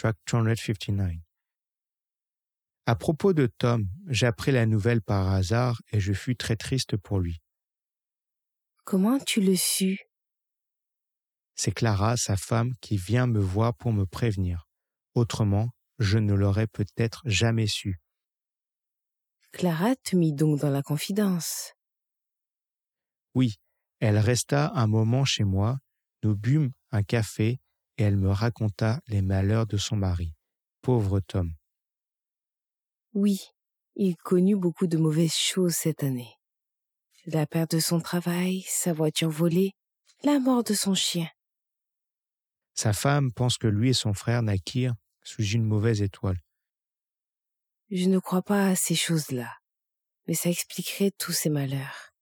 track 259. À propos de Tom, j'ai appris la nouvelle par hasard et je fus très triste pour lui. Comment tu le sus? C'est Clara, sa femme, qui vient me voir pour me prévenir. Autrement, je ne l'aurais peut-être jamais su. Clara te mit donc dans la confidence. Oui, elle resta un moment chez moi, nous bûmes un café et elle me raconta les malheurs de son mari. Pauvre Tom. Oui, il connut beaucoup de mauvaises choses cette année. La perte de son travail, sa voiture volée, la mort de son chien. Sa femme pense que lui et son frère naquirent sous une mauvaise étoile. Je ne crois pas à ces choses-là, mais ça expliquerait tous ces malheurs.